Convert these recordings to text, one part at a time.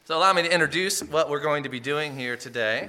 So allow me to introduce what we're going to be doing here today.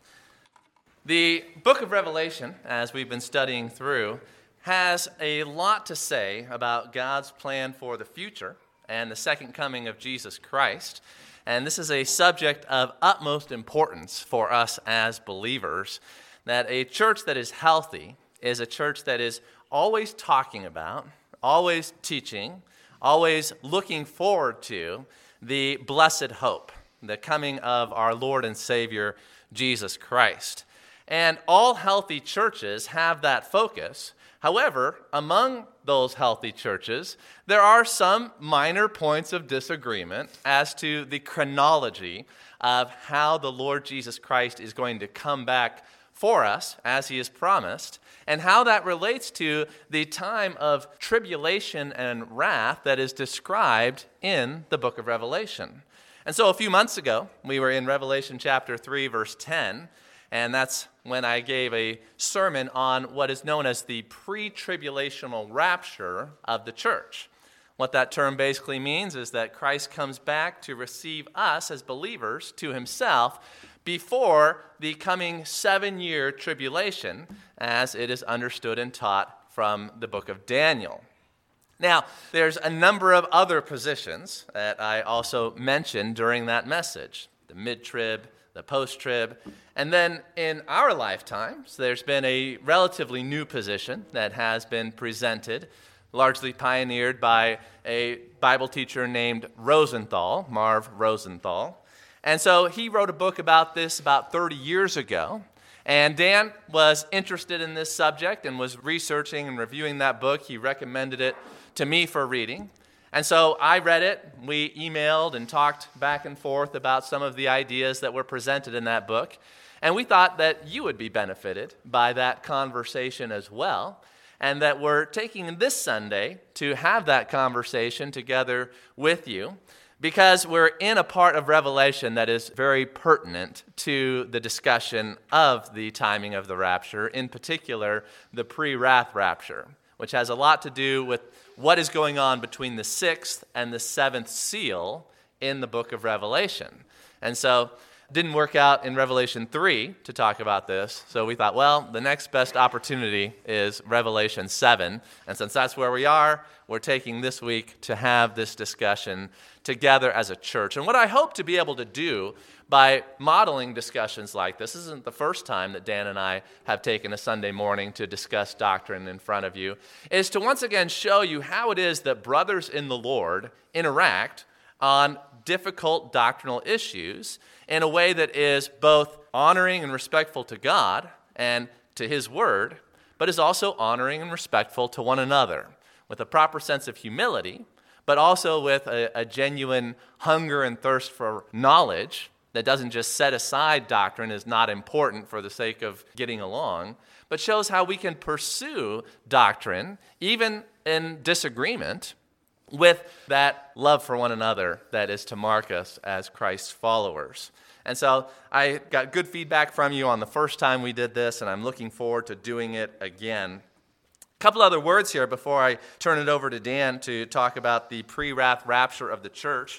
The book of Revelation, as we've been studying through, has a lot to say about God's plan for the future and the second coming of Jesus Christ. And this is a subject of utmost importance for us as believers, that a church that is healthy is a church that is always talking about, always teaching, always looking forward to the blessed hope, the coming of our Lord and Savior, Jesus Christ. And all healthy churches have that focus. However, among those healthy churches, there are some minor points of disagreement as to the chronology of how the Lord Jesus Christ is going to come back for us, as he has promised, and how that relates to the time of tribulation and wrath that is described in the book of Revelation. And so a few months ago, we were in Revelation chapter 3, verse 10, and that's when I gave a sermon on what is known as the pre-tribulational rapture of the church. What that term basically means is that Christ comes back to receive us as believers to himself before the coming 7-year tribulation, as it is understood and taught from the book of Daniel. Now, there's a number of other positions that I also mentioned during that message, the mid-trib, the post-trib, and then in our lifetimes, there's been a relatively new position that has been presented, largely pioneered by a Bible teacher named Rosenthal, Marv Rosenthal. And so he wrote a book about this about 30 years ago. And Dan was interested in this subject and was researching and reviewing that book. He recommended it to me for reading. And so I read it. We emailed and talked back and forth about some of the ideas that were presented in that book. And we thought that you would be benefited by that conversation as well, and that we're taking this Sunday to have that conversation together with you, because we're in a part of Revelation that is very pertinent to the discussion of the timing of the rapture, in particular, the pre-wrath rapture, which has a lot to do with what is going on between the 6th and the 7th seal in the book of Revelation. And so it didn't work out in Revelation 3 to talk about this, so we thought, well, the next best opportunity is Revelation 7, and since that's where we are, we're taking this week to have this discussion together as a church. And what I hope to be able to do by modeling discussions like this isn't the first time that Dan and I have taken a Sunday morning to discuss doctrine in front of you, is to once again show you how it is that brothers in the Lord interact on difficult doctrinal issues in a way that is both honoring and respectful to God and to his word, but is also honoring and respectful to one another, with a proper sense of humility, but also with a genuine hunger and thirst for knowledge that doesn't just set aside doctrine as not important for the sake of getting along, but shows how we can pursue doctrine, even in disagreement, with that love for one another that is to mark us as Christ's followers. And so I got good feedback from you on the first time we did this, and I'm looking forward to doing it again. A couple other words here before I turn it over to Dan to talk about the pre-wrath rapture of the church.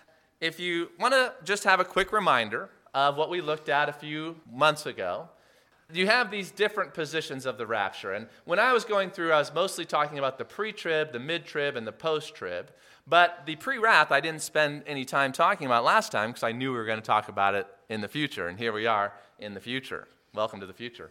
If you want to just have a quick reminder of what we looked at a few months ago, you have these different positions of the rapture. And when I was going through, I was mostly talking about the pre-trib, the mid-trib, and the post-trib. But the pre-wrath I didn't spend any time talking about last time because I knew we were going to talk about it in the future. And here we are in the future. Welcome to the future.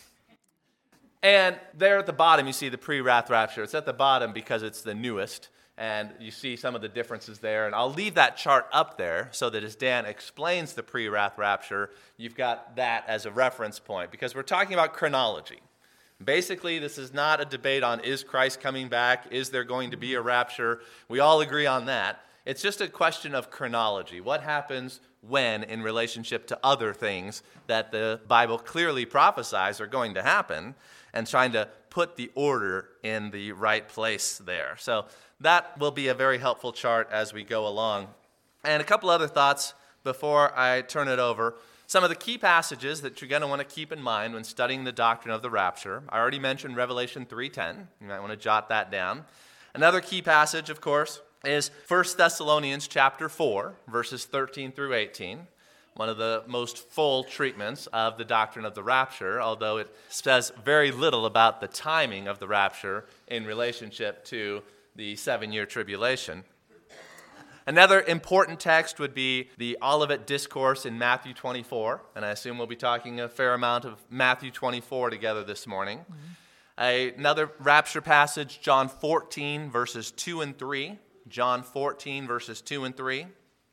And there at the bottom, you see the pre-wrath rapture. It's at the bottom because it's the newest, and you see some of the differences there. And I'll leave that chart up there so that as Dan explains the pre-wrath rapture, you've got that as a reference point, because we're talking about chronology. Basically, this is not a debate on is Christ coming back, is there going to be a rapture. We all agree on that. It's just a question of chronology. What happens when in relationship to other things that the Bible clearly prophesies are going to happen, and trying to put the order in the right place there. So that will be a very helpful chart as we go along. And a couple other thoughts before I turn it over. Some of the key passages that you're going to want to keep in mind when studying the doctrine of the rapture. I already mentioned Revelation 3:10. You might want to jot that down. Another key passage, of course, is 1 Thessalonians chapter 4, verses 13 through 18. One of the most full treatments of the doctrine of the rapture, although it says very little about the timing of the rapture in relationship to the 7-year tribulation. Another important text would be the Olivet Discourse in Matthew 24, and I assume we'll be talking a fair amount of Matthew 24 together this morning. Another rapture passage, John 14, verses 2 and 3. John 14, verses 2 and 3.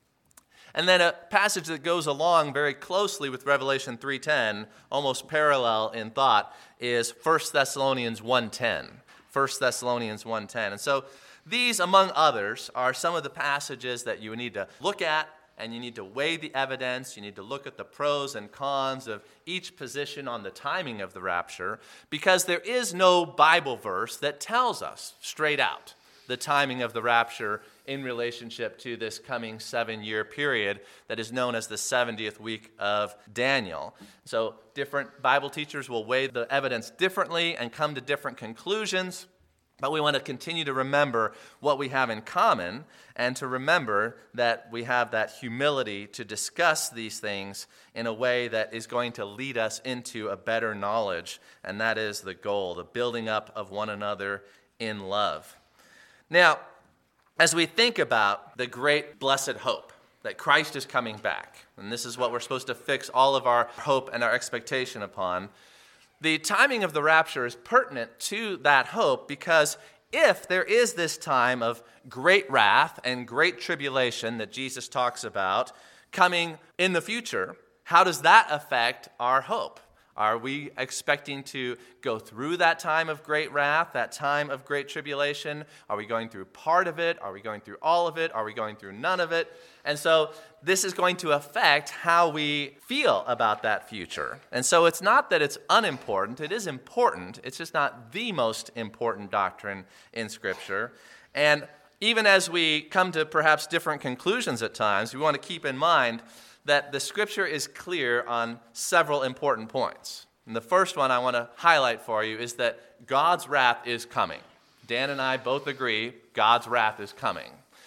And then a passage that goes along very closely with Revelation 3:10, almost parallel in thought, is 1 Thessalonians 1:10. 1 Thessalonians 1:10. And so these, among others, are some of the passages that you need to look at, and you need to weigh the evidence. You need to look at the pros and cons of each position on the timing of the rapture, because there is no Bible verse that tells us straight out the timing of the rapture in relationship to this coming 7-year period that is known as the 70th week of Daniel. So different Bible teachers will weigh the evidence differently and come to different conclusions. But we want to continue to remember what we have in common, and to remember that we have that humility to discuss these things in a way that is going to lead us into a better knowledge, and that is the goal, the building up of one another in love. Now, as we think about the great blessed hope that Christ is coming back, and this is what we're supposed to fix all of our hope and our expectation upon, the timing of the rapture is pertinent to that hope, because if there is this time of great wrath and great tribulation that Jesus talks about coming in the future, how does that affect our hope? Are we expecting to go through that time of great wrath, that time of great tribulation? Are we going through part of it? Are we going through all of it? Are we going through none of it? And so this is going to affect how we feel about that future. And so it's not that it's unimportant. It is important. It's just not the most important doctrine in Scripture. And even as we come to perhaps different conclusions at times, we want to keep in mind that the Scripture is clear on several important points. And the first one I want to highlight for you is that God's wrath is coming. Dan and I both agree God's wrath is coming.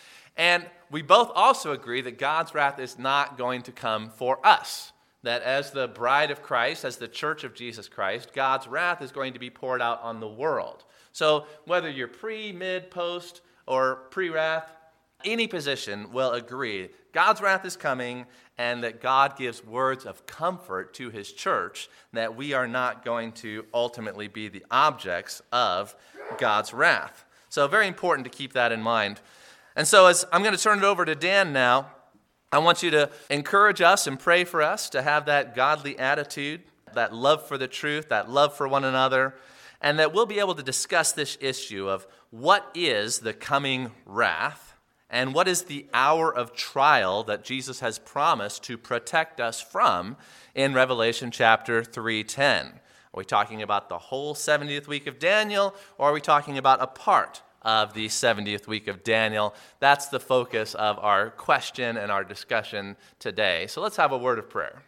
And we both also agree that God's wrath is not going to come for us. That as the bride of Christ, as the church of Jesus Christ, God's wrath is going to be poured out on the world. So whether you're pre, mid, post, or pre-wrath, any position will agree God's wrath is coming, and that God gives words of comfort to his church that we are not going to ultimately be the objects of God's wrath. So very important to keep that in mind. And so as I'm going to turn it over to Dan now, I want you to encourage us and pray for us to have that godly attitude, that love for the truth, that love for one another, and that we'll be able to discuss this issue of what is the coming wrath, and what is the hour of trial that Jesus has promised to protect us from in Revelation chapter 3:10? Are we talking about the whole 70th week of Daniel, or are we talking about a part of the 70th week of Daniel? That's the focus of our question and our discussion today. So let's have a word of prayer.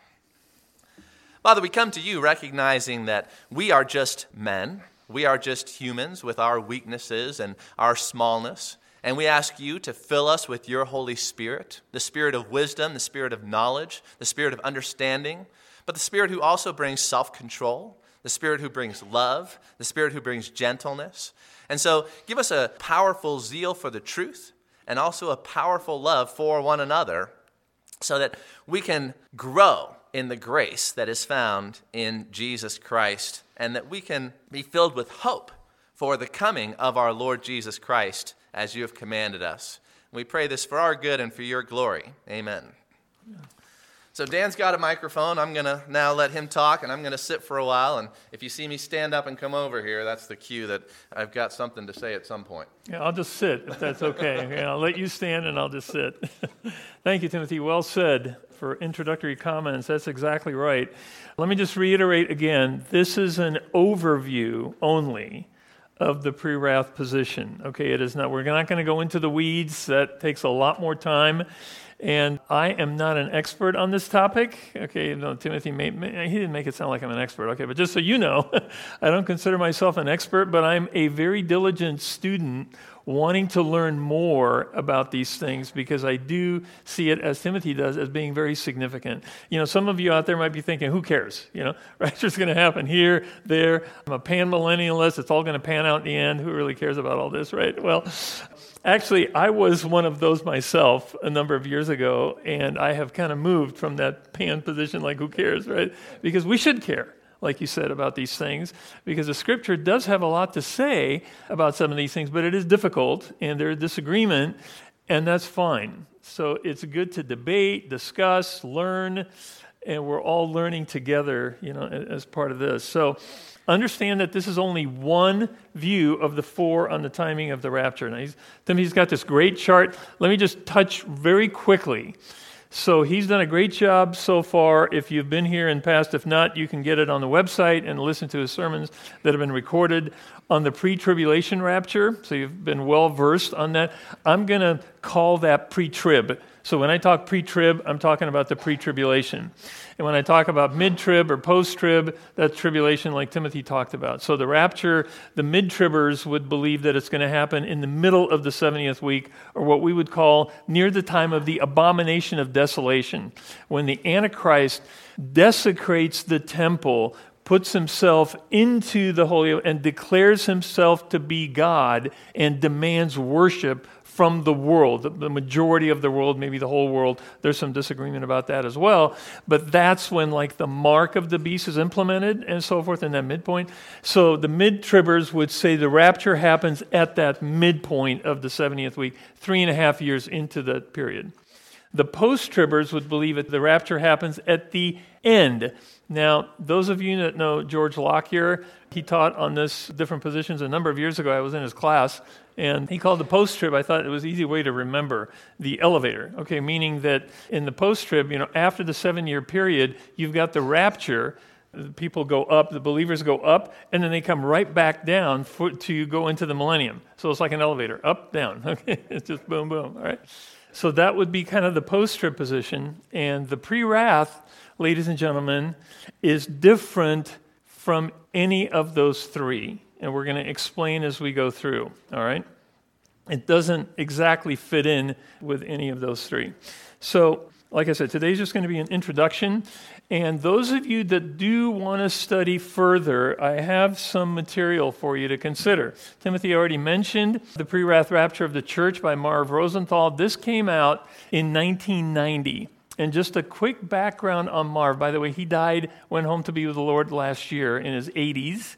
Father, we come to you recognizing that we are just men. We are just humans with our weaknesses and our smallness. And we ask you to fill us with your Holy Spirit, the Spirit of wisdom, the Spirit of knowledge, the Spirit of understanding, but the Spirit who also brings self-control, the Spirit who brings love, the Spirit who brings gentleness. And so give us a powerful zeal for the truth and also a powerful love for one another so that we can grow in the grace that is found in Jesus Christ, and that we can be filled with hope for the coming of our Lord Jesus Christ as you have commanded us. We pray this for our good and for your glory. Amen. So Dan's got a microphone. I'm going to now let him talk, and I'm going to sit for a while. And if you see me stand up and come over here, that's the cue that I've got something to say at some point. Yeah, I'll just sit, if that's okay. Okay, I'll let you stand, and I'll just sit. Thank you, Timothy. Well said for introductory comments. That's exactly right. Let me just reiterate again, this is an overview only of the pre-wrath position. Okay, it is not. We're not going to go into the weeds. That takes a lot more time. And I am not an expert on this topic. Okay, no, Timothy, he didn't make it sound like I'm an expert. Okay, but just so you know, I don't consider myself an expert, but I'm a very diligent student wanting to learn more about these things because I do see it, as Timothy does, as being very significant. Some of you out there might be thinking, who cares? Rapture's going to happen here, there. I'm a pan-millennialist. It's all going to pan out in the end. Who really cares about all this, right? Well, actually, I was one of those myself a number of years ago, and I have kind of moved from that pan position, like who cares, right? Because we should care, like you said, about these things, because the Scripture does have a lot to say about some of these things, but it is difficult, and there's disagreement, and that's fine. So it's good to debate, discuss, learn, and we're all learning together, as part of this. So understand that this is only one view of the four on the timing of the rapture. Now, Timothy's got this great chart. Let me just touch very quickly. So he's done a great job so far. If you've been here in past, if not, you can get it on the website and listen to his sermons that have been recorded on the pre-tribulation rapture. So you've been well versed on that. I'm going to call that pre-trib. So when I talk pre-trib, I'm talking about the pre-tribulation. And when I talk about mid-trib or post-trib, that's tribulation like Timothy talked about. So the rapture, the mid-tribbers would believe that it's going to happen in the middle of the 70th week, or what we would call near the time of the abomination of desolation, when the Antichrist desecrates the temple, puts himself into the Holy and declares himself to be God and demands worship from the world, the majority of the world, maybe the whole world. There's some disagreement about that as well. But that's when the mark of the beast is implemented and so forth in that midpoint. So the mid-tribbers would say the rapture happens at that midpoint of the 70th week, 3.5 years into that period. The post-tribbers would believe that the rapture happens at the end. Now, those of you that know George Lockyer, he taught on this different positions a number of years ago. I was in his class, and he called the post-trib, I thought it was an easy way to remember, the elevator. Okay, meaning that in the post-trib, after the 7-year period, you've got the rapture. The people go up, the believers go up, and then they come right back down to go into the millennium. So it's like an elevator, up, down. Okay, it's just boom, boom, all right? So that would be kind of the post-trib position. And the pre-wrath, ladies and gentlemen, is different from any of those three. And we're going to explain as we go through, all right? It doesn't exactly fit in with any of those three. So, like I said, today's just going to be an introduction. And those of you that do want to study further, I have some material for you to consider. Timothy already mentioned The Pre-Wrath Rapture of the Church by Marv Rosenthal. This came out in 1990. And just a quick background on Marv. By the way, he went home to be with the Lord last year in his 80s.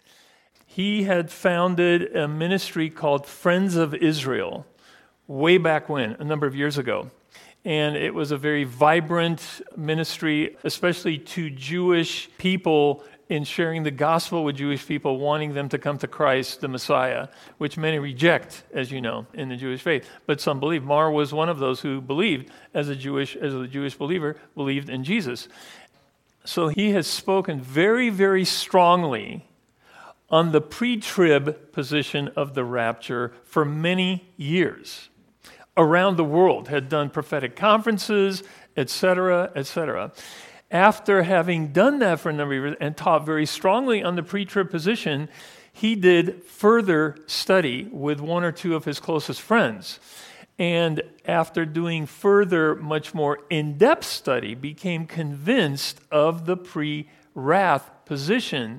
He had founded a ministry called Friends of Israel way back when, a number of years ago. And it was a very vibrant ministry, especially to Jewish people, in sharing the gospel with Jewish people, wanting them to come to Christ, the Messiah, which many reject, as you know, in the Jewish faith. But some believe. Marr was one of those who believed, as a Jewish believer, believed in Jesus. So he has spoken very, very strongly on the pre-trib position of the rapture for many years. Around the world, had done prophetic conferences, etc., etc. After having done that for a number of years and taught very strongly on the pre-trib position, he did further study with one or two of his closest friends. And after doing further, much more in-depth study, became convinced of the pre-wrath position.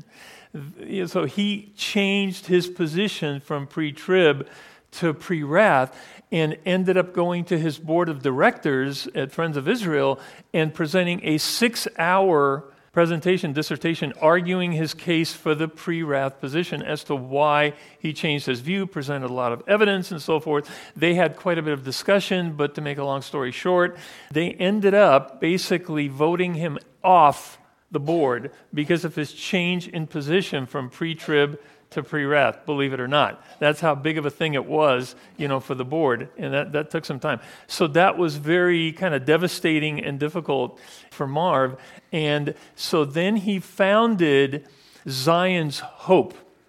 So he changed his position from pre-trib to pre-wrath, and ended up going to his board of directors at Friends of Israel and presenting a 6-hour dissertation, arguing his case for the pre-wrath position as to why he changed his view, presented a lot of evidence and so forth. They had quite a bit of discussion, but to make a long story short, they ended up basically voting him off the board because of his change in position from pre-trib to pre-wrath, believe it or not. That's how big of a thing it was, for the board, and that took some time. So that was very kind of devastating and difficult for Marv, and so then he founded Zion's Hope.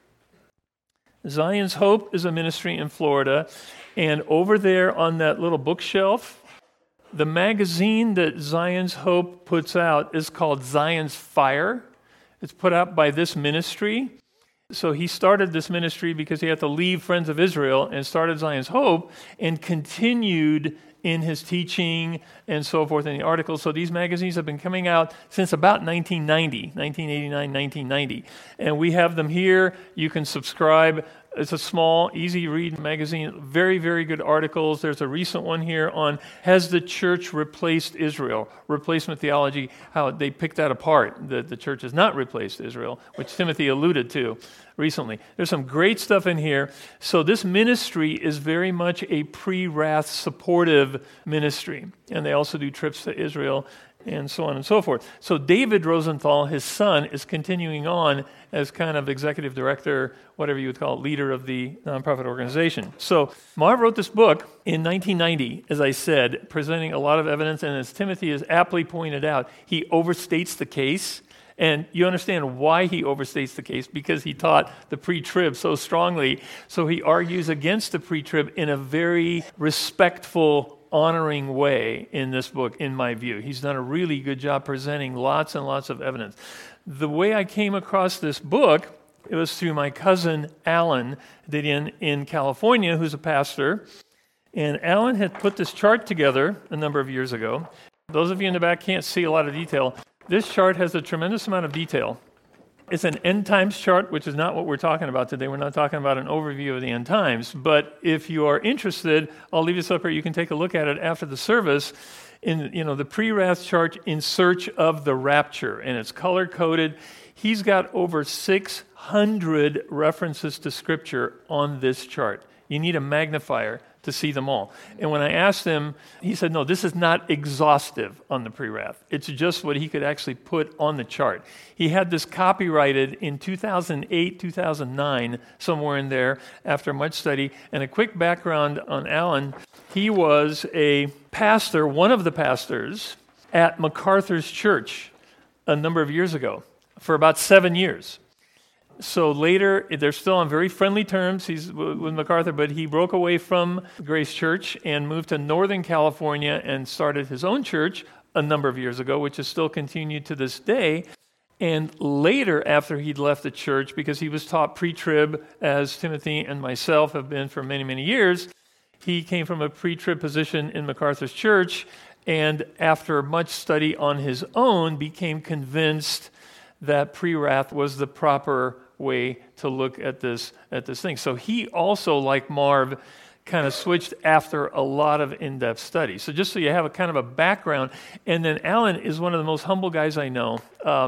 Zion's Hope is a ministry in Florida, and over there on that little bookshelf, the magazine that Zion's Hope puts out is called Zion's Fire. It's put out by this ministry. So he started this ministry because he had to leave Friends of Israel and started Zion's Hope and continued in his teaching and so forth in the articles. So these magazines have been coming out since about 1989, 1990. And we have them here. You can subscribe. It's a small, easy-read magazine. Very, very good articles. There's a recent one here on Has the Church Replaced Israel? Replacement theology, how they picked that apart, that the church has not replaced Israel, which Timothy alluded to recently. There's some great stuff in here. So this ministry is very much a pre-wrath supportive ministry. And they also do trips to Israel and so on and so forth. So David Rosenthal, his son, is continuing on as kind of executive director, whatever you would call it, leader of the nonprofit organization. So Marv wrote this book in 1990, as I said, presenting a lot of evidence, and as Timothy has aptly pointed out, he overstates the case. And you understand why he overstates the case, because he taught the pre-trib so strongly. So he argues against the pre-trib in a very respectful, honoring way in this book, in my view. He's done a really good job presenting lots and lots of evidence. The way I came across this book, it was through my cousin Alan Didion in California, who's a pastor. And Alan had put this chart together a number of years ago. Those of you in the back can't see a lot of detail. This chart has a tremendous amount of detail. It's an end times chart, which is not what we're talking about today. We're not talking about an overview of the end times. But if you are interested, I'll leave this up here. You can take a look at it after the service. In the pre-wrath chart, In Search of the Rapture, and it's color-coded. He's got over 600 references to Scripture on this chart. You need a magnifier to see them all. And when I asked him, he said, no, this is not exhaustive on the pre-wrath. It's just what he could actually put on the chart. He had this copyrighted in 2008, 2009, somewhere in there, after much study. And a quick background on Alan, he was a pastor, one of the pastors, at MacArthur's church a number of years ago, for about 7 years. So later, they're still on very friendly terms. He's with MacArthur, but he broke away from Grace Church and moved to Northern California and started his own church a number of years ago, which is still continued to this day. And later, after he'd left the church, because he was taught pre-trib, as Timothy and myself have been for many, many years, he came from a pre-trib position in MacArthur's church, and after much study on his own, became convinced that pre-wrath was the proper way to look at this thing. So he also, like Marv, kind of switched after a lot of in-depth study. So just so you have a kind of a background. And then Alan is one of the most humble guys I know.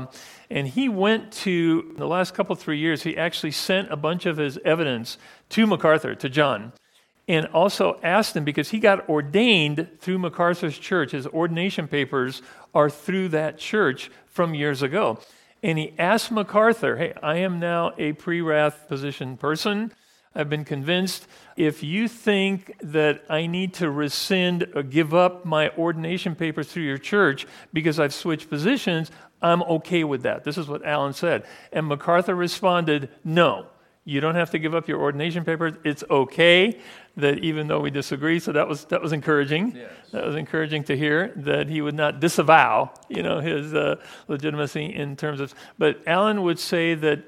And he went to, the last 3 years, he actually sent a bunch of his evidence to MacArthur, to John, and also asked him, because he got ordained through MacArthur's church. His ordination papers are through that church from years ago. And he asked MacArthur, hey, I am now a pre-wrath position person. I've been convinced. If you think that I need to rescind or give up my ordination papers through your church because I've switched positions, I'm okay with that. This is what Alan said. And MacArthur responded, no, you don't have to give up your ordination papers. It's okay that even though we disagree, so that was encouraging. Yes. That was encouraging to hear that he would not disavow, his legitimacy in terms of. But Alan would say that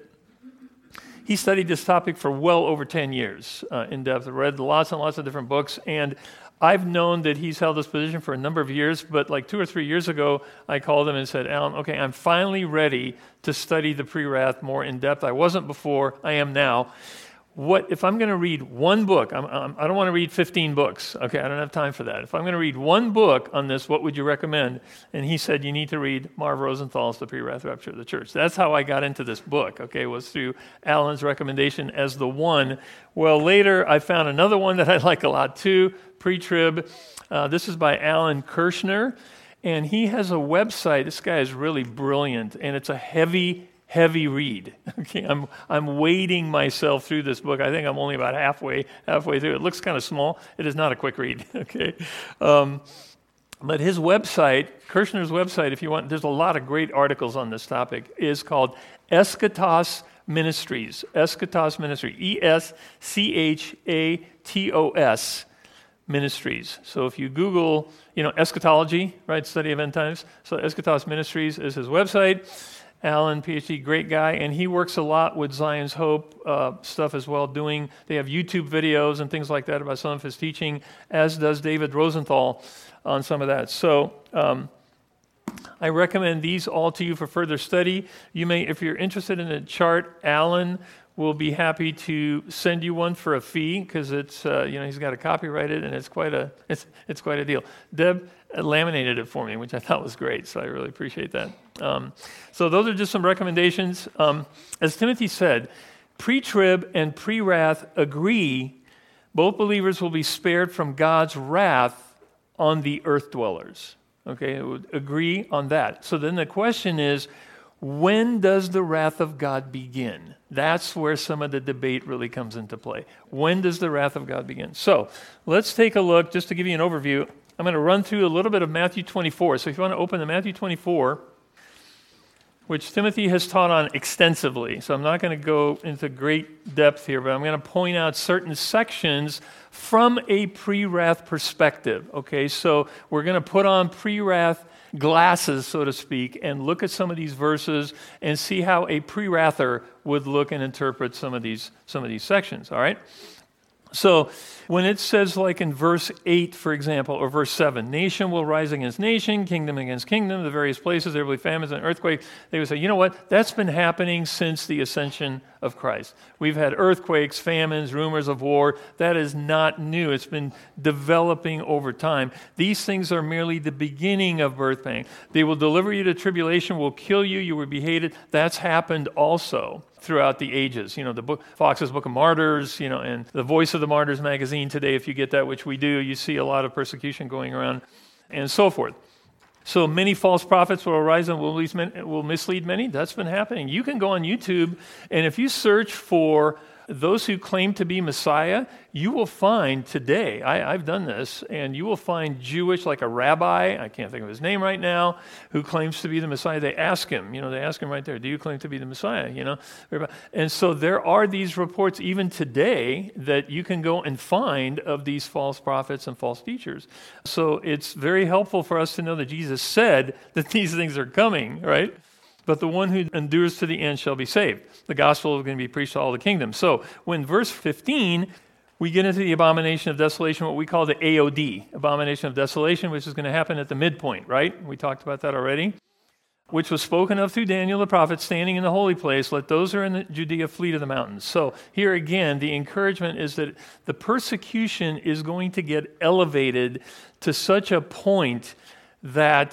he studied this topic for well over 10 years in depth. Read lots and lots of different books, and I've known that he's held this position for a number of years, but like 2 or 3 years ago, I called him and said, Alan, okay, I'm finally ready to study the pre-wrath more in depth. I wasn't before, I am now. What if I'm going to I don't want to read 15 books. Okay, I don't have time for that. If I'm going to read one book on this, what would you recommend? And he said, you need to read Marv Rosenthal's The Pre-Wrath Rapture of the Church. That's how I got into this book, okay, was through Alan's recommendation as the one. Well, later I found another one that I like a lot too, Pre-Trib. This is by Alan Kirshner, and he has a website. This guy is really brilliant, and it's a heavy read. Okay, I'm wading myself through this book. I think I'm only about halfway through. It looks kind of small. It is not a quick read. Okay, but his website, Kirshner's website, if you want, there's a lot of great articles on this topic. Is called Eschatos Ministries. Eschatos Ministry. ESCHATOS Ministries. So if you Google, eschatology, right, study of end times. So Eschatos Ministries is his website. Alan, PhD, great guy, and he works a lot with Zion's Hope stuff as well. They have YouTube videos and things like that about some of his teaching, as does David Rosenthal on some of that. So I recommend these all to you for further study. You may, if you're interested in a chart, Alan will be happy to send you one for a fee, because it's he's got to copyright it, and it's quite a deal. Deb laminated it for me, which I thought was great, so I really appreciate that. So those are just some recommendations. As Timothy said, pre-trib and pre-wrath agree. Both believers will be spared from God's wrath on the earth dwellers. Okay, it would agree on that. So then the question is, when does the wrath of God begin? That's where some of the debate really comes into play. When does the wrath of God begin? So let's take a look, just to give you an overview. I'm going to run through a little bit of Matthew 24. So if you want to open to Matthew 24, which Timothy has taught on extensively. So I'm not going to go into great depth here, but I'm going to point out certain sections from a pre-wrath perspective. Okay, so we're going to put on pre-wrath glasses, so to speak, and look at some of these verses and see how a pre-wrather would look and interpret some of these sections. All right. So when it says, like in verse 8, for example, or verse 7, nation will rise against nation, kingdom against kingdom, the various places there will be famines and earthquakes, they would say, you know what, that's been happening since the ascension of Christ. We've had earthquakes, famines, rumors of war. That is not new. It's been developing over time. These things are merely the beginning of birth pain. They will deliver you to tribulation, will kill you, you will be hated. That's happened also throughout the ages. You know, the book, Fox's Book of Martyrs, and the Voice of the Martyrs magazine today, if you get that, which we do, you see a lot of persecution going around and so forth. So many false prophets will arise and will mislead many. That's been happening. You can go on YouTube, and if you search for those who claim to be Messiah, you will find today, I've done this, and you will find Jewish, like a rabbi, I can't think of his name right now, who claims to be the Messiah. They ask him right there, do you claim to be the Messiah? And so there are these reports even today that you can go and find of these false prophets and false teachers. So it's very helpful for us to know that Jesus said that these things are coming, right? But the one who endures to the end shall be saved. The gospel is going to be preached to all the kingdoms. So when verse 15, we get into the abomination of desolation, what we call the AOD, abomination of desolation, which is going to happen at the midpoint, right? We talked about that already. Which was spoken of through Daniel the prophet, standing in the holy place. Let those who are in Judea flee to the mountains. So here again, the encouragement is that the persecution is going to get elevated to such a point that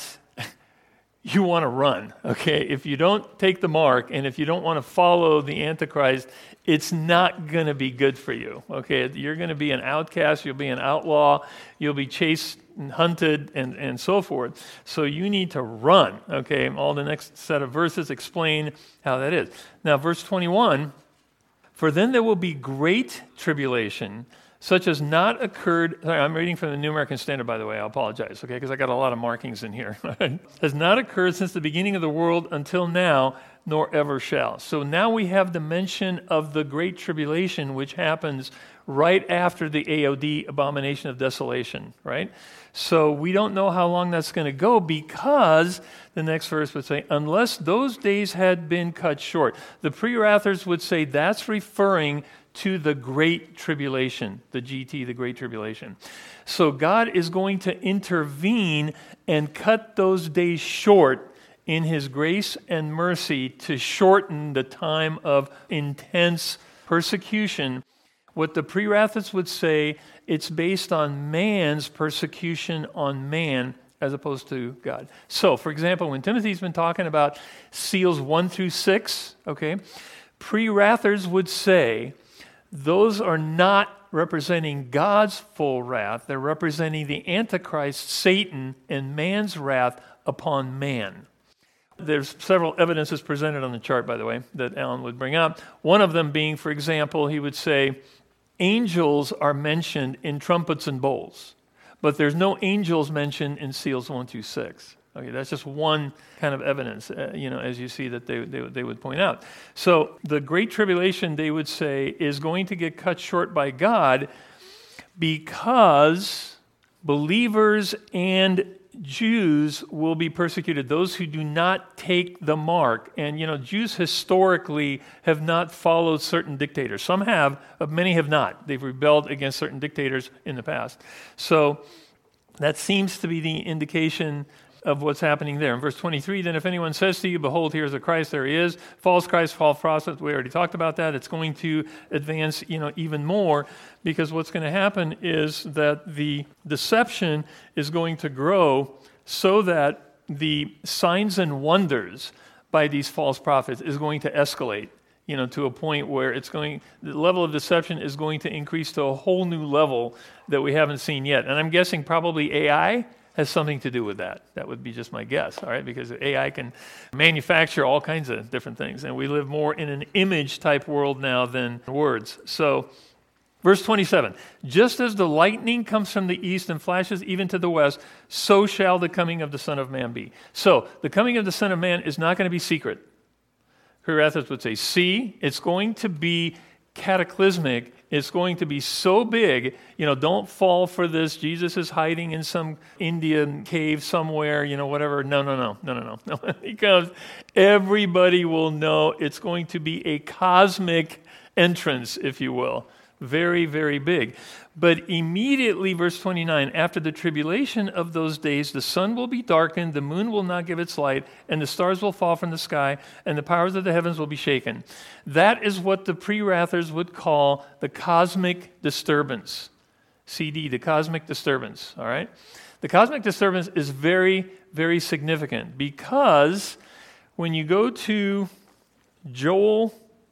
you want to run, okay? If you don't take the mark and if you don't want to follow the Antichrist, it's not going to be good for you, okay? You're going to be an outcast, you'll be an outlaw, you'll be chased and hunted and so forth. So you need to run, okay? All the next set of verses explain how that is. Now, verse 21, for then there will be great tribulation, such as not occurred, sorry, I'm reading from the New American Standard, by the way, I apologize, okay, because I got a lot of markings in here. Has not occurred since the beginning of the world until now, nor ever shall. So now we have the mention of the Great Tribulation, which happens right after the AOD, abomination of desolation, right? So we don't know how long that's going to go, because the next verse would say, unless those days had been cut short. The pre-wrathers would say that's referring to the Great Tribulation, the GT, the Great Tribulation. So God is going to intervene and cut those days short in His grace and mercy to shorten the time of intense persecution. What the pre-wrathers would say, it's based on man's persecution on man as opposed to God. So, for example, when Timothy's been talking about seals 1 through 6, okay, pre-wrathers would say, those are not representing God's full wrath. They're representing the Antichrist, Satan, and man's wrath upon man. There's several evidences presented on the chart, by the way, that Alan would bring up. One of them being, for example, he would say, angels are mentioned in trumpets and bowls, but there's no angels mentioned in seals 1 through 6. Okay, that's just one kind of evidence, as you see that they would point out. So the Great Tribulation, they would say, is going to get cut short by God because believers and Jews will be persecuted, those who do not take the mark. And, Jews historically have not followed certain dictators. Some have, but many have not. They've rebelled against certain dictators in the past. So that seems to be the indication of what's happening there. In verse 23, then if anyone says to you, behold, here's the Christ, there he is, false Christ, false prophet, we already talked about that. It's going to advance, even more, because what's going to happen is that the deception is going to grow so that the signs and wonders by these false prophets is going to escalate, to a point where the level of deception is going to increase to a whole new level that we haven't seen yet. And I'm guessing probably AI has something to do with that. That would be just my guess, all right? Because AI can manufacture all kinds of different things, and we live more in an image-type world now than words. So, verse 27, just as the lightning comes from the east and flashes even to the west, so shall the coming of the Son of Man be. So, the coming of the Son of Man is not going to be secret. Hierophants would say, see, it's going to be cataclysmic. It's going to be so big, don't fall for this. Jesus is hiding in some Indian cave somewhere, whatever. No. When he comes, everybody will know it's going to be a cosmic entrance, if you will. Very, very big. But immediately, verse 29, after the tribulation of those days, the sun will be darkened, the moon will not give its light, and the stars will fall from the sky, and the powers of the heavens will be shaken. That is what the pre-wrathers would call the cosmic disturbance. CD, the cosmic disturbance, all right? The cosmic disturbance is very, very significant because when you go to Joel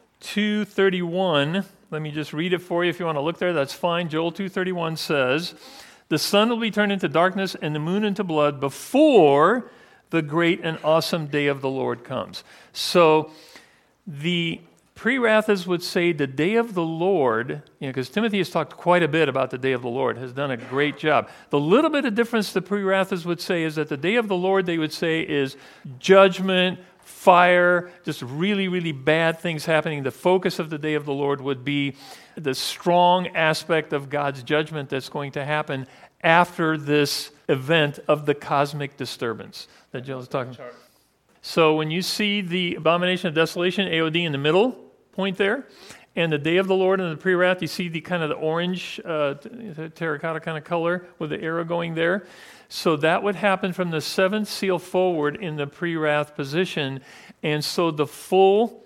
2:31, let me just read it for you. If you want to look there, that's fine. Joel 2:31 says, the sun will be turned into darkness and the moon into blood before the great and awesome day of the Lord comes. So the pre-wrathers would say the day of the Lord, because Timothy has talked quite a bit about the day of the Lord, has done a great job. The little bit of difference the pre-wrathers would say is that the day of the Lord, they would say, is judgment, fire, just really, really bad things happening. The focus of the day of the Lord would be the strong aspect of God's judgment that's going to happen after this event of the cosmic disturbance that Jill was talking about. So when you see the abomination of desolation, AOD, in the middle point there, and the day of the Lord and the pre-wrath, you see the kind of the orange terracotta kind of color with the arrow going there. So that would happen from the seventh seal forward in the pre-wrath position. And so the full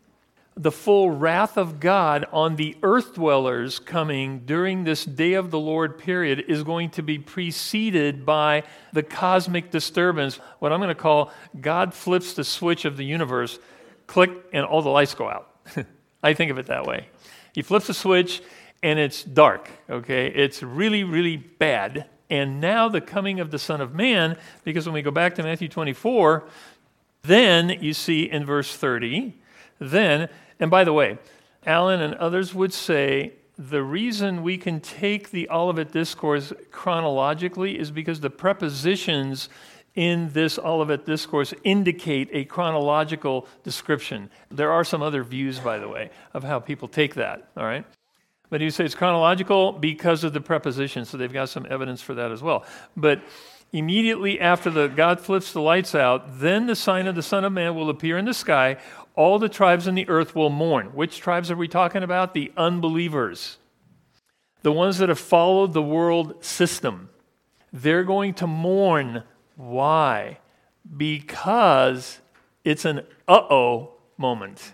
wrath of God on the earth dwellers coming during this day of the Lord period is going to be preceded by the cosmic disturbance, what I'm going to call God flips the switch of the universe, click, and all the lights go out. I think of it that way. He flips the switch and it's dark, okay? It's really, really bad. And now the coming of the Son of Man, because when we go back to Matthew 24, then you see in verse 30, then, and by the way, Alan and others would say the reason we can take the Olivet Discourse chronologically is because the prepositions in this Olivet Discourse indicate a chronological description. There are some other views, by the way, of how people take that, all right? But you say it's chronological because of the preposition, so they've got some evidence for that as well. But immediately after God flips the lights out, then the sign of the Son of Man will appear in the sky. All the tribes in the earth will mourn. Which tribes are we talking about? The unbelievers. The ones that have followed the world system. They're going to mourn. Why? Because it's an uh-oh moment.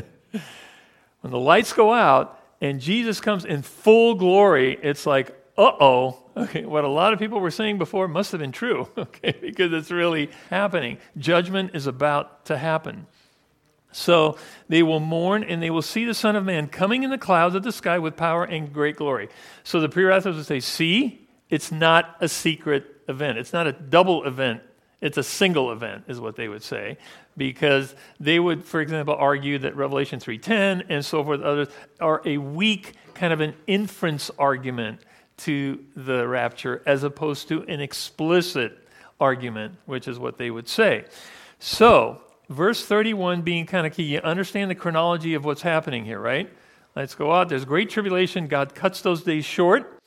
When the lights go out, and Jesus comes in full glory, it's like, uh-oh. Okay, what a lot of people were saying before must have been true, okay, because it's really happening. Judgment is about to happen. So they will mourn, and they will see the Son of Man coming in the clouds of the sky with power and great glory. So the pre-wrathers would say, see, it's not a secret event. It's not a double event. It's a single event, is what they would say, because they would, for example, argue that Revelation 3:10 and so forth, others, are a weak kind of an inference argument to the rapture as opposed to an explicit argument, which is what they would say. So, verse 31 being kind of key, you understand the chronology of what's happening here, right? Let's go out. There's great tribulation. God cuts those days short.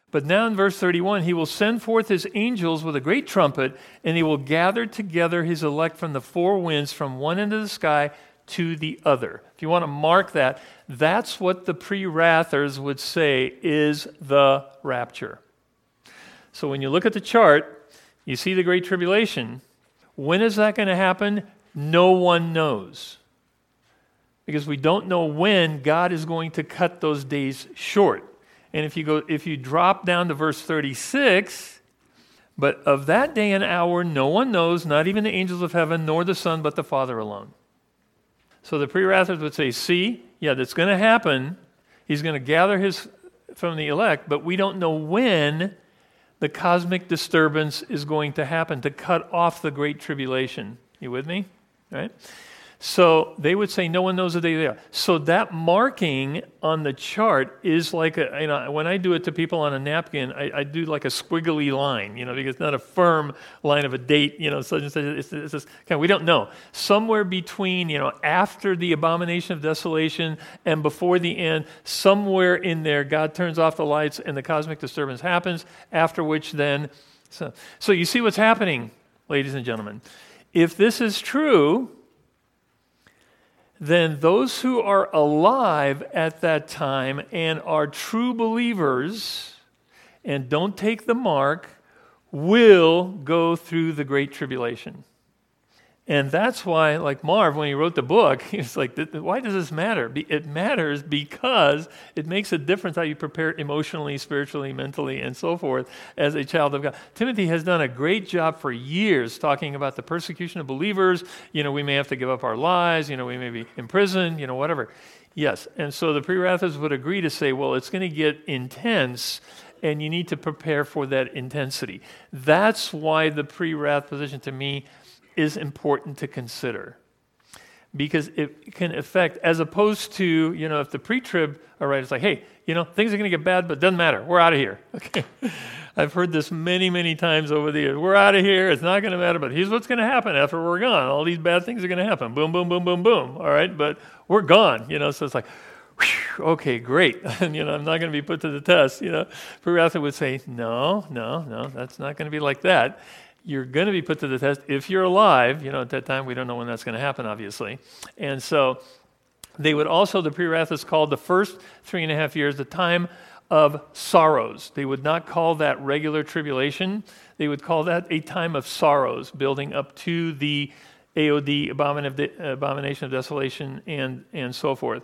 But now in verse 31, he will send forth his angels with a great trumpet, and he will gather together his elect from the four winds, from one end of the sky to the other. If you want to mark that, that's what the pre-wrathers would say is the rapture. So when you look at the chart, you see the Great Tribulation. When is that going to happen? No one knows. Because we don't know when God is going to cut those days short. And if you drop down to verse 36, but of that day and hour no one knows, not even the angels of heaven, nor the Son, but the Father alone. So the pre-wrathers would say, see, yeah, that's going to happen. He's going to gather his from the elect, but we don't know when the cosmic disturbance is going to happen to cut off the Great Tribulation. You with me? Right? So they would say no one knows the day they are. So that marking on the chart is like when I do it to people on a napkin, I do like a squiggly line, because it's not a firm line of a date, such and such. It's just we don't know. Somewhere between, after the abomination of desolation and before the end, somewhere in there, God turns off the lights and the cosmic disturbance happens, after which then, so you see what's happening, ladies and gentlemen. If this is true, then those who are alive at that time and are true believers and don't take the mark will go through the Great Tribulation. And that's why, like Marv, when he wrote the book, he was like, why does this matter? It matters because it makes a difference how you prepare emotionally, spiritually, mentally, and so forth as a child of God. Timothy has done a great job for years talking about the persecution of believers. We may have to give up our lives. We may be imprisoned, whatever. Yes, and so the pre-wrathers would agree to say, well, it's going to get intense, and you need to prepare for that intensity. That's why the pre-wrath position, to me, is important to consider, because it can affect, as opposed to, if the pre-trib are right, it's like, hey, things are going to get bad, but it doesn't matter. We're out of here. Okay. I've heard this many, many times over the years. We're out of here. It's not going to matter, but here's what's going to happen after we're gone. All these bad things are going to happen. Boom, boom, boom, boom, boom. All right, but we're gone, so it's like, whew, okay, great. And, I'm not going to be put to the test. Pre-wrather would say, no, that's not going to be like that. You're going to be put to the test if you're alive. At that time, we don't know when that's going to happen, obviously. And so they would also, the pre-wrathers called the first 3.5 years the time of sorrows. They would not call that regular tribulation. They would call that a time of sorrows, building up to the AOD, abomination of desolation, and so forth.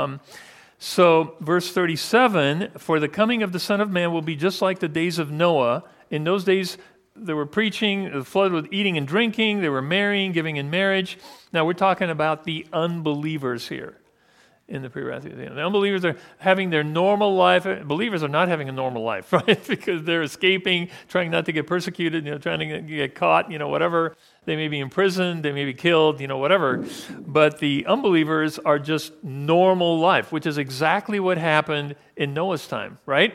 So verse 37, for the coming of the Son of Man will be just like the days of Noah. In those days, they were preaching, the flood with eating and drinking, they were marrying, giving in marriage. Now we're talking about the unbelievers here in the pre-wrath. The unbelievers are having their normal life. Believers are not having a normal life, right? Because they're escaping, trying not to get persecuted, trying to get caught, whatever. They may be imprisoned, they may be killed, whatever. But the unbelievers are just normal life, which is exactly what happened in Noah's time, right?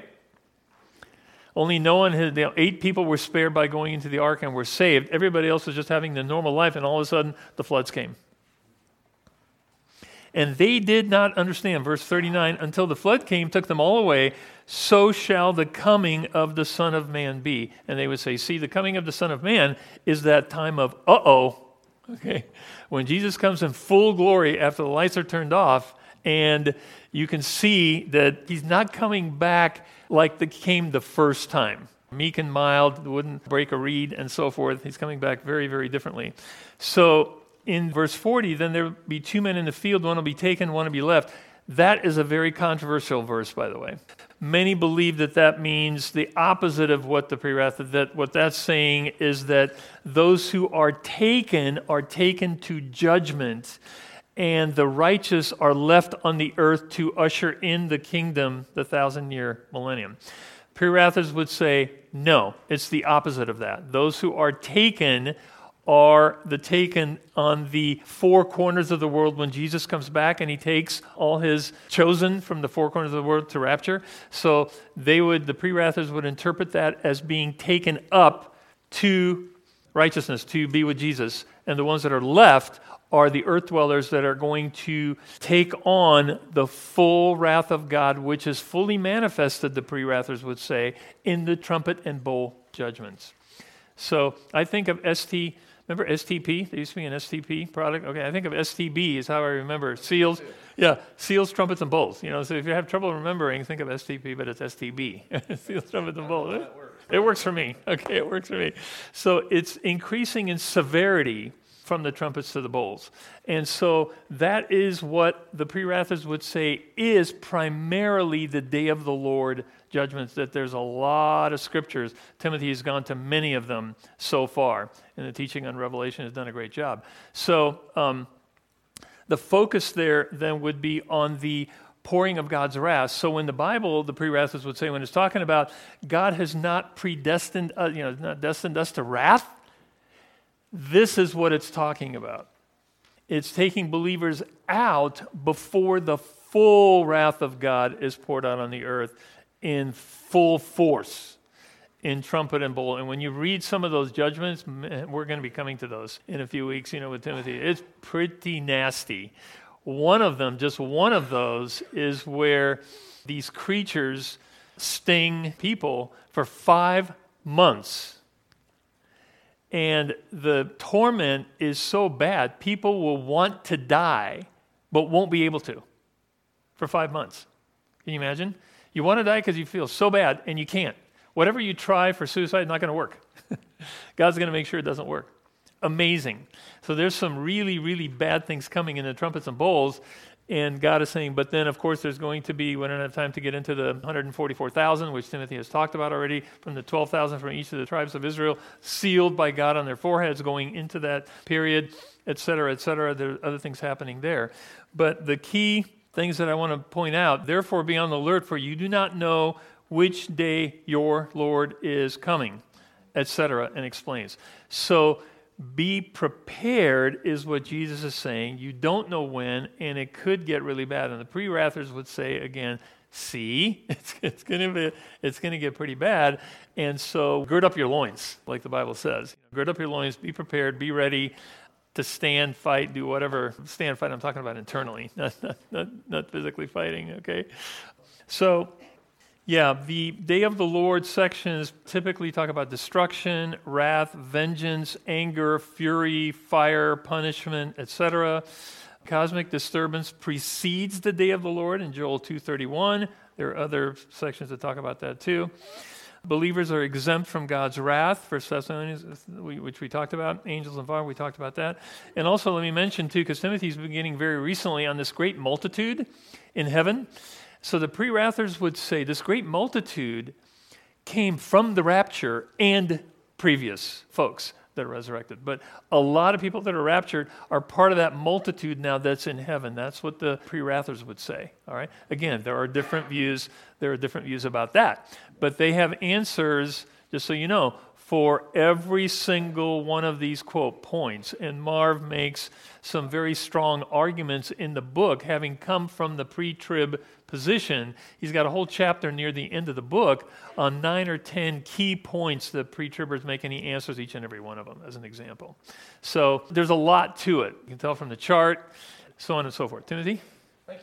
Only Noah and his 8 people were spared by going into the ark and were saved. Everybody else was just having their normal life, and all of a sudden, the floods came. And they did not understand, verse 39, until the flood came, took them all away, so shall the coming of the Son of Man be. And they would say, see, the coming of the Son of Man is that time of, okay, when Jesus comes in full glory after the lights are turned off, and you can see that he's not coming back like they came the first time. Meek and mild, wouldn't break a reed, and so forth. He's coming back very, very differently. So in verse 40, then there will be 2 men in the field, one will be taken, one will be left. That is a very controversial verse, by the way. Many believe that means the opposite of what the pre-wrath, that what that's saying is that those who are taken to judgment, and the righteous are left on the earth to usher in the kingdom, the 1,000-year millennium. Pre-wrathers would say, no, it's the opposite of that. Those who are taken are the taken on the 4 corners of the world when Jesus comes back and he takes all his chosen from the 4 corners of the world to rapture. So the pre-wrathers would interpret that as being taken up to righteousness, to be with Jesus. And the ones that are left are the earth dwellers that are going to take on the full wrath of God, which is fully manifested, the pre-wrathers would say, in the trumpet and bowl judgments. So I think of remember STP? There used to be an STP product. Okay, I think of STB is how I remember. Seals, trumpets, and bowls. So if you have trouble remembering, think of STP, but it's STB. Seals, trumpets, and bowls. It works for me. Okay, it works for me. So it's increasing in severity from the trumpets to the bowls. And so that is what the pre-wrathers would say is primarily the day of the Lord judgments, that there's a lot of scriptures. Timothy has gone to many of them so far, and the teaching on Revelation has done a great job. So the focus there then would be on the pouring of God's wrath. So when the Bible, the pre-wrathers would say, when it's talking about God has not predestined, not destined us to wrath, this is what it's talking about. It's taking believers out before the full wrath of God is poured out on the earth in full force, in trumpet and bowl. And when you read some of those judgments, we're going to be coming to those in a few weeks, with Timothy. It's pretty nasty. Just one of those is where these creatures sting people for 5 months. And the torment is so bad, people will want to die, but won't be able to for 5 months. Can you imagine? You want to die because you feel so bad, and you can't. Whatever you try for suicide is not going to work. God's going to make sure it doesn't work. Amazing. So there's some really, really bad things coming in the trumpets and bowls, and God is saying, but then, of course, there's going to be, we don't have time to get into the 144,000, which Timothy has talked about already, from the 12,000 from each of the tribes of Israel, sealed by God on their foreheads going into that period, et cetera, et cetera. There are other things happening there. But the key things that I want to point out, therefore be on the alert, for you do not know which day your Lord is coming, et cetera, and explains. So be prepared is what Jesus is saying. You don't know when, and it could get really bad. And the pre-wrathers would say again, see, it's going to get pretty bad. And so gird up your loins, like the Bible says. Gird up your loins, be prepared, be ready to stand, fight, do whatever. Stand, fight, I'm talking about internally, not physically fighting, okay? So, yeah, the day of the Lord sections typically talk about destruction, wrath, vengeance, anger, fury, fire, punishment, etc. Cosmic disturbance precedes the day of the Lord in Joel 2:31. There are other sections that talk about that too. Believers are exempt from God's wrath, 1 Thessalonians, which we talked about. Angels and fire, we talked about that. And also let me mention too, because Timothy's beginning very recently on this great multitude in heaven. So the pre-wrathers would say this great multitude came from the rapture and previous folks that are resurrected. But a lot of people that are raptured are part of that multitude now that's in heaven. That's what the pre-wrathers would say. All right. Again, there are different views. There are different views about that. But they have answers, just so you know, for every single one of these, quote, points. And Marv makes some very strong arguments in the book, having come from the pre-trib position. He's got a whole chapter near the end of the book on 9 or 10 key points that pre-tribbers make, and he answers each and every one of them as an example. So there's a lot to it. You can tell from the chart, so on and so forth. Timothy? Thank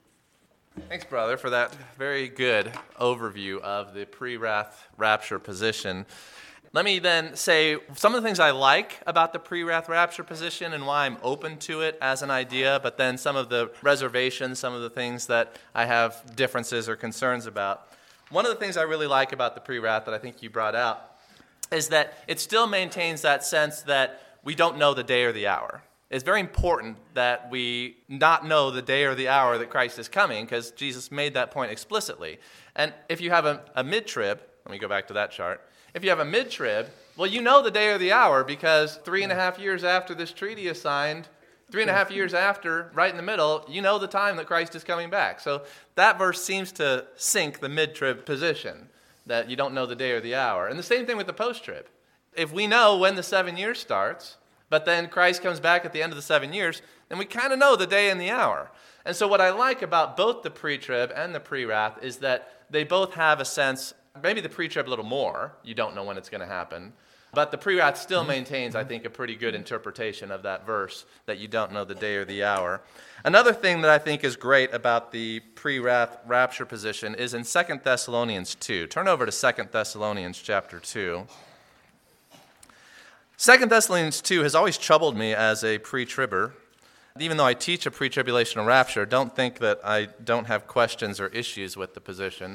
you. Thanks, brother, for that very good overview of the pre-wrath rapture position. Let me then say some of the things I like about the pre-wrath rapture position and why I'm open to it as an idea, but then some of the reservations, some of the things that I have differences or concerns about. One of the things I really like about the pre-wrath that I think you brought out is that it still maintains that sense that we don't know the day or the hour. It's very important that we not know the day or the hour that Christ is coming, because Jesus made that point explicitly. And if you have a mid-trib, let me go back to that chart. If you have a mid-trib, well, you know the day or the hour, because 3.5 years after this treaty is signed, 3.5 years after, right in the middle, you know the time that Christ is coming back. So that verse seems to sink the mid-trib position, that you don't know the day or the hour. And the same thing with the post-trib. If we know when the 7 years starts, but then Christ comes back at the end of the 7 years, then we kind of know the day and the hour. And so what I like about both the pre-trib and the pre-wrath is that they both have a sense, maybe the pre-trib a little more, you don't know when it's going to happen, But the pre-wrath still maintains, I think, a pretty good interpretation of that verse, that you don't know the day or the hour. Another thing that I think is great about the pre-wrath rapture position is in 2 Thessalonians 2. Turn over to 2 Thessalonians chapter 2. 2 Thessalonians 2 has always troubled me as a pre-tribber. Even though I teach a pre-tribulational rapture, don't think that I don't have questions or issues with the position.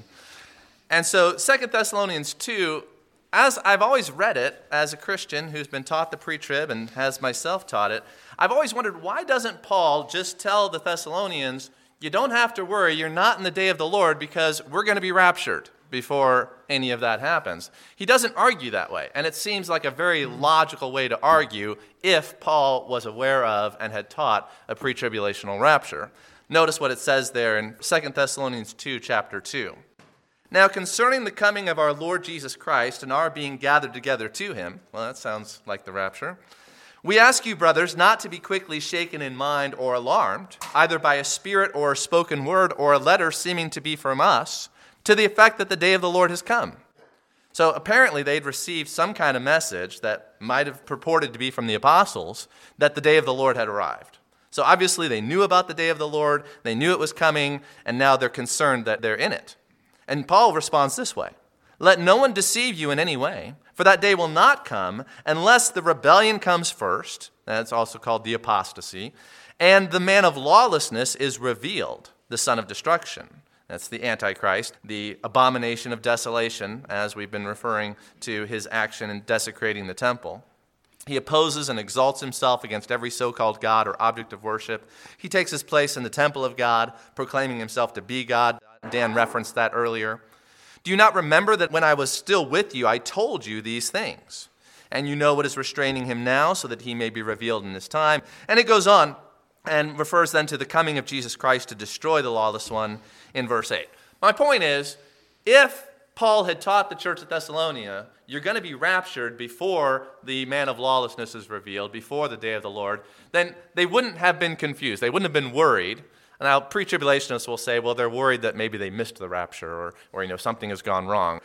And so 2 Thessalonians 2, as I've always read it as a Christian who's been taught the pre-trib and has myself taught it, I've always wondered, why doesn't Paul just tell the Thessalonians, you don't have to worry, you're not in the day of the Lord because we're going to be raptured before any of that happens? He doesn't argue that way, and it seems like a very logical way to argue if Paul was aware of and had taught a pre-tribulational rapture. Notice what it says there in 2 Thessalonians 2, chapter 2. Now, concerning the coming of our Lord Jesus Christ and our being gathered together to him, well, that sounds like the rapture, we ask you, brothers, not to be quickly shaken in mind or alarmed, either by a spirit or a spoken word or a letter seeming to be from us, to the effect that the day of the Lord has come. So apparently they'd received some kind of message that might have purported to be from the apostles that the day of the Lord had arrived. So obviously they knew about the day of the Lord, they knew it was coming, and now they're concerned that they're in it. And Paul responds this way: let no one deceive you in any way, for that day will not come unless the rebellion comes first, that's also called the apostasy, and the man of lawlessness is revealed, the son of destruction. That's the Antichrist, the abomination of desolation, as we've been referring to his action in desecrating the temple. He opposes and exalts himself against every so-called God or object of worship. He takes his place in the temple of God, proclaiming himself to be God. Dan referenced that earlier. Do you not remember that when I was still with you, I told you these things? And you know what is restraining him now, so that he may be revealed in his time. And it goes on and refers then to the coming of Jesus Christ to destroy the lawless one in verse 8. My point is, if Paul had taught the church at Thessalonica, you're going to be raptured before the man of lawlessness is revealed, before the day of the Lord, then they wouldn't have been confused. They wouldn't have been worried. Now, pre-tribulationists will say, well, they're worried that maybe they missed the rapture or something has gone wrong.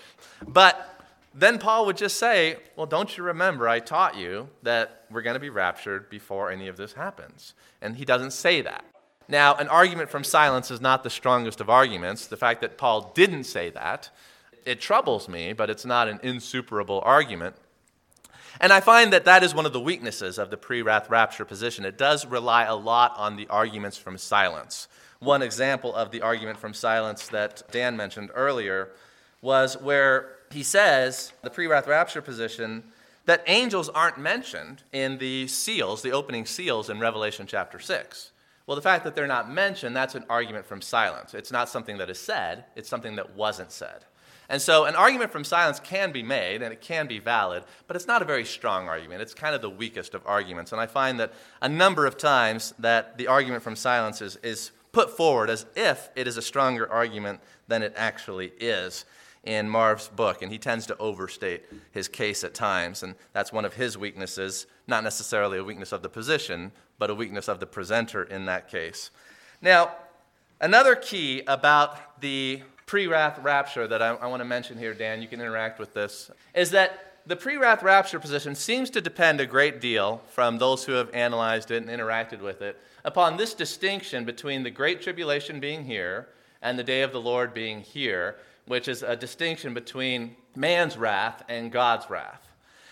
But then Paul would just say, well, don't you remember I taught you that we're going to be raptured before any of this happens? And he doesn't say that. Now, an argument from silence is not the strongest of arguments. The fact that Paul didn't say that, it troubles me, but it's not an insuperable argument. And I find that that is one of the weaknesses of the pre-wrath rapture position. It does rely a lot on the arguments from silence. One example of the argument from silence that Dan mentioned earlier was where he says, the pre-wrath rapture position, that angels aren't mentioned in the seals, the opening seals in Revelation chapter 6. Well, the fact that they're not mentioned, that's an argument from silence. It's not something that is said, it's something that wasn't said. And so an argument from silence can be made, and it can be valid, but it's not a very strong argument. It's kind of the weakest of arguments. And I find that a number of times that the argument from silence is put forward as if it is a stronger argument than it actually is in Marv's book, and he tends to overstate his case at times, and that's one of his weaknesses, not necessarily a weakness of the position, but a weakness of the presenter in that case. Now, another key about the pre-wrath rapture that I want to mention here, Dan, you can interact with this, is that the pre-wrath rapture position seems to depend a great deal from those who have analyzed it and interacted with it upon this distinction between the Great Tribulation being here and the day of the Lord being here, which is a distinction between man's wrath and God's wrath.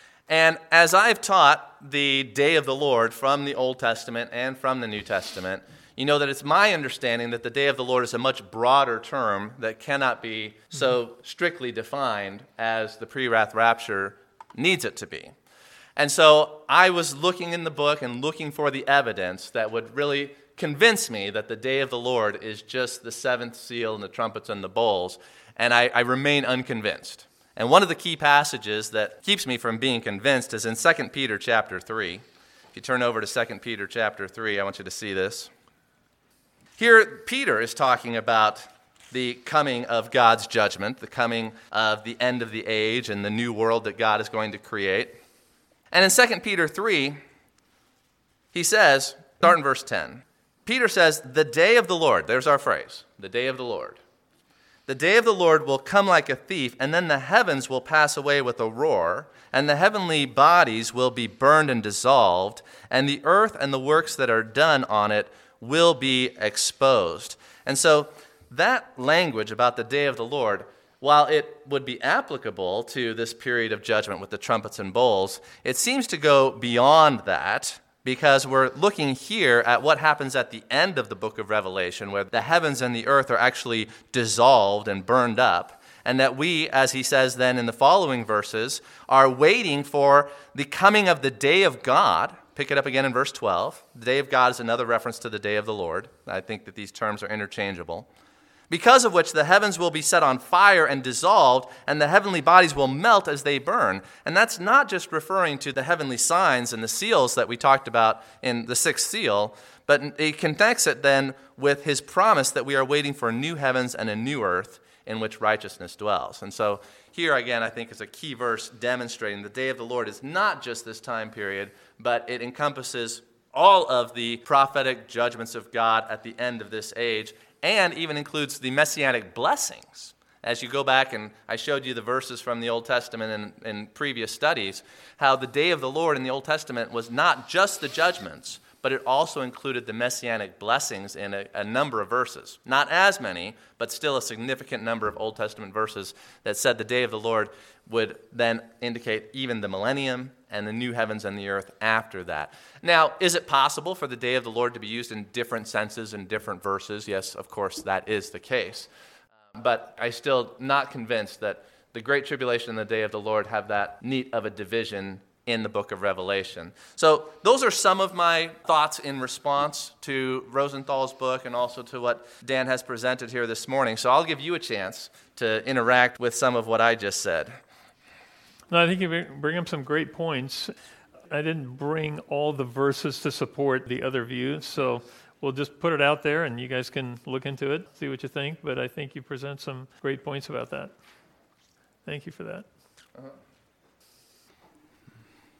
And as I've taught the day of the Lord from the Old Testament and from the New Testament, you know that it's my understanding that the day of the Lord is a much broader term that cannot be so strictly defined as the pre-wrath rapture needs it to be. And so I was looking in the book and looking for the evidence that would really convince me that the day of the Lord is just the seventh seal and the trumpets and the bowls, and I remain unconvinced. And one of the key passages that keeps me from being convinced is in 2 Peter chapter 3. If you turn over to 2 Peter chapter 3, I want you to see this. Here, Peter is talking about the coming of God's judgment, the coming of the end of the age and the new world that God is going to create. And in 2 Peter 3, he says, start in verse 10, Peter says, the day of the Lord, there's our phrase, the day of the Lord. The day of the Lord will come like a thief, and then the heavens will pass away with a roar, and the heavenly bodies will be burned and dissolved, and the earth and the works that are done on it will be exposed. And so that language about the day of the Lord, while it would be applicable to this period of judgment with the trumpets and bowls, it seems to go beyond that, because we're looking here at what happens at the end of the book of Revelation, where the heavens and the earth are actually dissolved and burned up, and that we, as he says then in the following verses, are waiting for the coming of the day of God. Pick it up again in verse 12. The day of God is another reference to the day of the Lord. I think that these terms are interchangeable. Because of which the heavens will be set on fire and dissolved, and the heavenly bodies will melt as they burn. And that's not just referring to the heavenly signs and the seals that we talked about in the sixth seal, but it connects it then with his promise that we are waiting for new heavens and a new earth in which righteousness dwells. And so here again, I think is a key verse demonstrating the day of the Lord is not just this time period, but it encompasses all of the prophetic judgments of God at the end of this age, and even includes the messianic blessings. As you go back, and I showed you the verses from the Old Testament in previous studies, how the day of the Lord in the Old Testament was not just the judgments, but it also included the messianic blessings in a number of verses. Not as many, but still a significant number of Old Testament verses that said the day of the Lord would then indicate even the millennium and the new heavens and the earth after that. Now, is it possible for the day of the Lord to be used in different senses in different verses? Yes, of course, that is the case. But I'm still not convinced that the Great Tribulation and the day of the Lord have that neat of a division in the book of Revelation. So those are some of my thoughts in response to Rosenthal's book and also to what Dan has presented here this morning. So I'll give you a chance to interact with some of what I just said. No, I think you bring up some great points. I didn't bring all the verses to support the other view, so we'll just put it out there and you guys can look into it, see what you think, but I think you present some great points about that. Thank you for that.